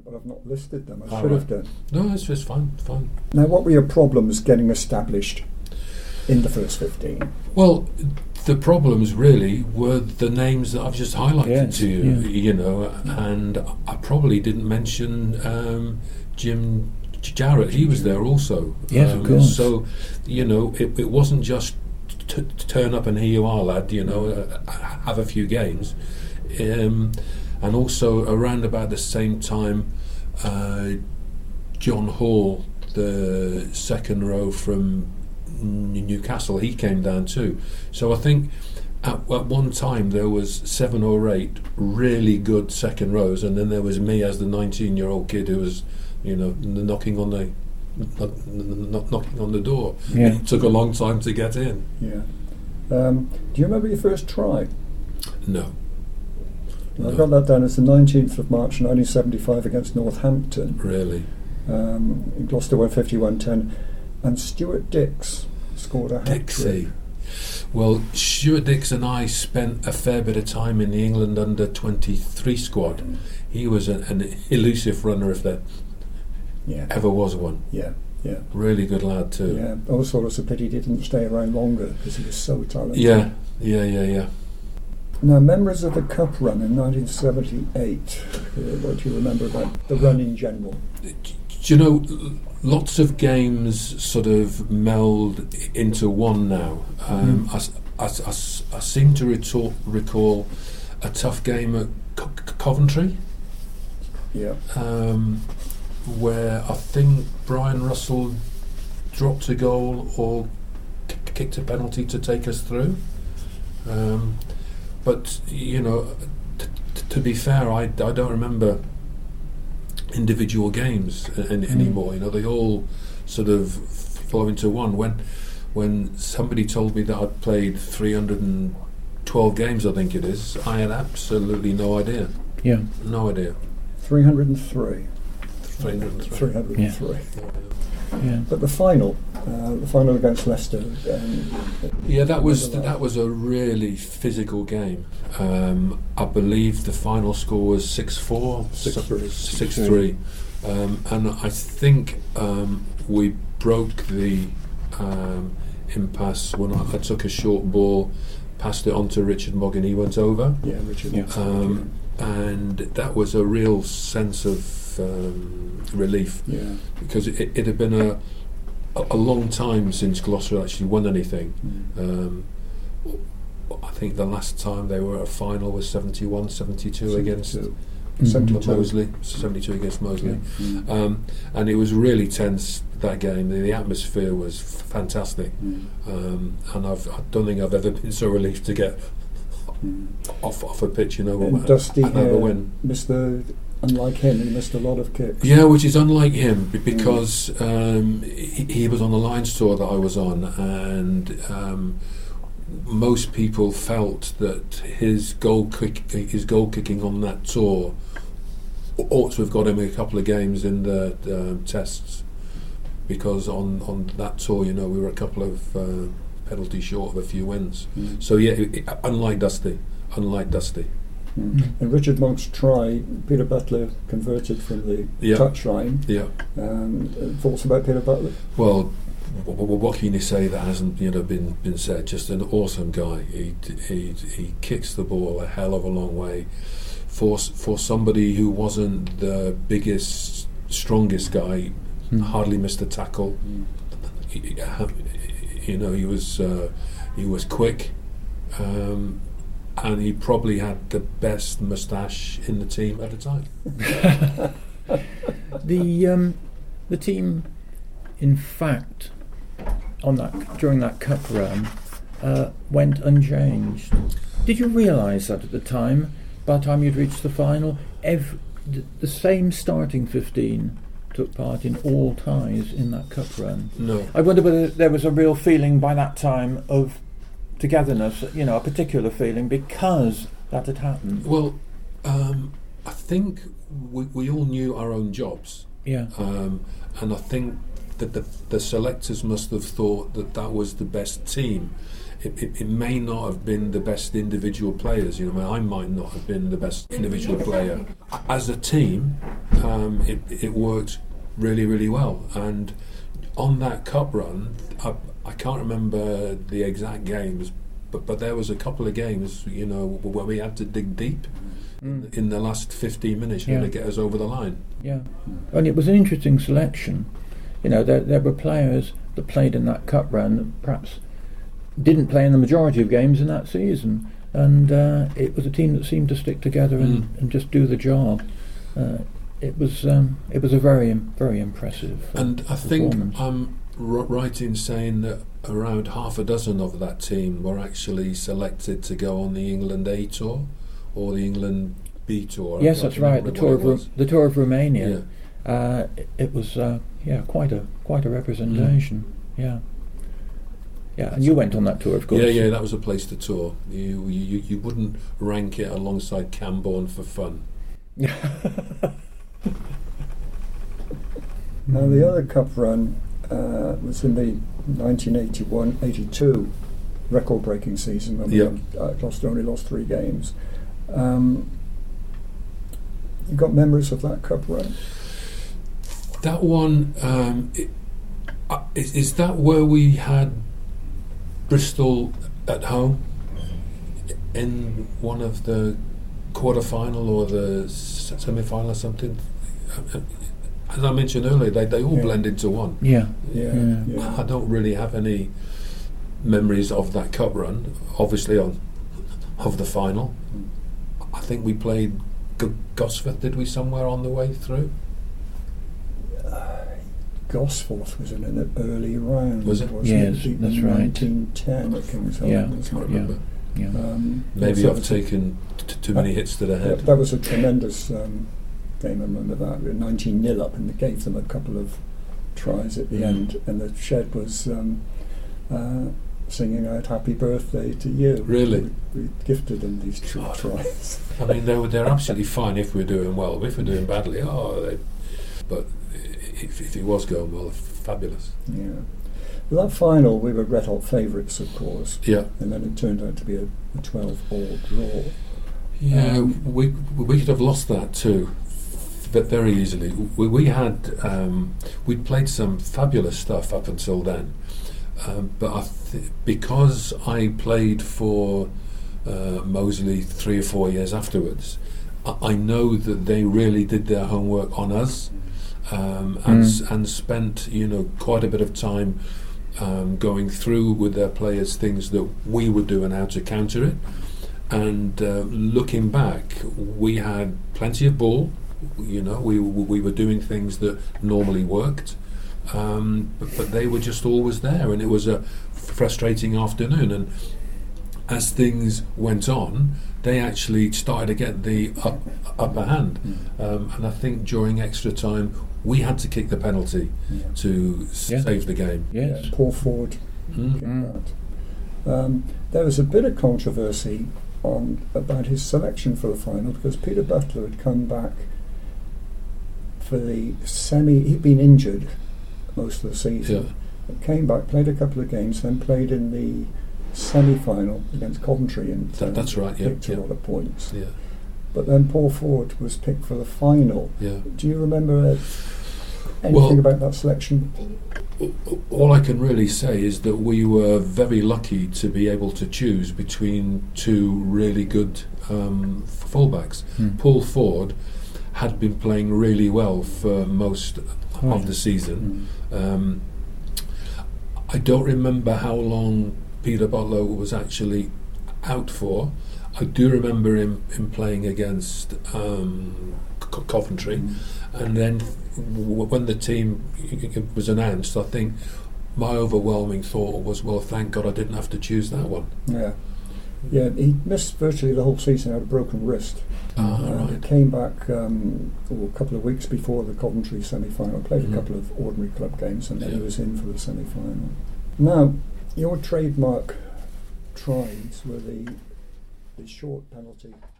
But I've not listed them. I All should right. have done. No, it's just fine. Now, what were your problems getting established in the first 15? Well, the problems really were the names that I've just highlighted Yes, to you, yeah. you know, and I probably didn't mention Jim Jarrett. He was there also. Yes, of course. So, you know, it wasn't just to turn up and here you are, lad, you know, have a few games. And also around about the same time, John Hall, the second row from Newcastle, he came down too. So I think at one time there was 7 or 8 really good second rows, and then there was me as the 19-year-old kid who was, you know, knocking on the door. Yeah. It took a long time to get in. Yeah. Do you remember your first try? No. I've got that down as the 19th of March 1975 against Northampton. Really? Gloucester 150-110, and Stuart Dix scored a hat-trick. Dixie. Well, Stuart Dix and I spent a fair bit of time in the England under-23 squad. He was an elusive runner, if there ever was one. Yeah. Really good lad too. Yeah, I always thought it was a pity he didn't stay around longer because he was so talented. Yeah. Now, memories of the Cup run in 1978. What do you remember about the run in general? Do you know, lots of games sort of meld into one now. I seem to recall a tough game at Coventry. Yeah. Where I think Brian Russell dropped a goal or kicked a penalty to take us through. But, you know, to be fair, I don't remember individual games anymore. You know, they all sort of flow into one. When somebody told me that I'd played 312 games, I think it is, I had absolutely no idea. Yeah. No idea. 303. 303. Yeah. But the final against Leicester. That was a really physical game. I believe the final score was 6-4, 6-3, and I think we broke the impasse when I took a short ball, passed it on to Richard Mogg, and he went over. Yeah, Richard. And that was a real sense of relief, because it had been a long time since Gloucester actually won anything. I think the last time they were at a final was 71-72 against 72. Moseley, 72 against Moseley. And it was really tense, that game. The atmosphere was fantastic, and I don't think I've ever been so relieved to get off a pitch, you know, and Dusty and have a win. Unlike him, he missed a lot of kicks. Yeah, which is unlike him, because he was on the Lions tour that I was on, and most people felt that his goal kicking on that tour ought to have got him a couple of games in the tests, because on that tour, you know, we were a couple of penalties short of a few wins. So unlike Dusty. And Richard Monk's try, Peter Butler converted from the touchline. Yeah. Thoughts about Peter Butler? Well, what can you say that hasn't been said? Just an awesome guy. He kicks the ball a hell of a long way. For somebody who wasn't the biggest, strongest guy, hardly missed a tackle. He was quick. And he probably had the best moustache in the team at the time. The team, in fact, during that cup run, went unchanged. Did you realise that at the time? By the time you'd reached the final, the same starting 15 took part in all ties in that cup run. No. I wonder whether there was a real feeling by that time of togetherness, you know, a particular feeling because that had happened. Well, I think we all knew our own jobs. Yeah. And I think that the selectors must have thought that was the best team. It may not have been the best individual players. You know, I might not have been the best individual player. As a team, it worked really, really well. And on that cup run, I can't remember the exact games, but there was a couple of games, where we had to dig deep in the last 15 minutes to get us over the line. Yeah, and it was an interesting selection. There were players that played in that cup run that perhaps didn't play in the majority of games in that season, and it was a team that seemed to stick together and just do the job. It was a very, very impressive and I think I'm right in saying that around half a dozen of that team were actually selected to go on the England A tour or the England B tour. Yes, that's right. The tour of Romania. Yeah. It was quite a representation. Yeah, and you went on that tour, of course. Yeah, that was a place to tour. You wouldn't rank it alongside Camborne for fun. Now the other cup run was in the 1981-82 record-breaking season when we only lost 3 games. You got memories of that cup run? That one, is that where we had Bristol at home in one of the quarter-final or the semi-final or something? As I mentioned earlier, they all blend into one. Yeah. I don't really have any memories of that cup run, obviously of the final. I think we played Gosforth, did we, somewhere on the way through? Gosforth was in an early round. Was it? Yes, that's right. 1910 at King's Hall. Yeah, I can't remember. Yeah. Maybe I've taken too many hits to the head. That was a tremendous game, I remember that. We were 19-0 up and gave them a couple of tries at the end, and the Shed was singing out "Happy Birthday to You." Really? We gifted them these 2 tries. I mean, they're absolutely fine if we're doing well. If we're doing badly, but if it was going well, fabulous. Yeah. Well, that final, we were red hot favourites, of course. Yeah. And then it turned out to be a 12-all draw. Yeah, we could have lost that too, but very easily. We had we'd played some fabulous stuff up until then, but because I played for Moseley 3 or 4 years afterwards, I know that they really did their homework on us. And spent quite a bit of time going through with their players things that we would do and how to counter it. And looking back, we had plenty of ball. We were doing things that normally worked, but they were just always there, and it was a frustrating afternoon. And as things went on, they actually started to get the upper hand, and I think during extra time we had to kick the penalty to save the game. Yes. Paul Ford kicked that. There was a bit of controversy about his selection for the final, because Peter Butler had come back for the he'd been injured most of the season, came back, played a couple of games, then played in the semi-final against Coventry and that's right, picked a lot of points. Yeah. But then Paul Ford was picked for the final. Yeah. Do you remember anything about that selection? All I can really say is that we were very lucky to be able to choose between 2 really good fullbacks. Paul Ford had been playing really well for most of the season. I don't remember how long Peter Butler was actually out for. I do remember him playing against Coventry, and then when the team was announced, I think my overwhelming thought was, well, thank God I didn't have to choose that one. Yeah, he missed virtually the whole season, had a broken wrist. Right. Came back a couple of weeks before the Coventry semi-final, played a couple of ordinary club games, and then he was in for the semi-final. Now, your trademark tries were the short penalty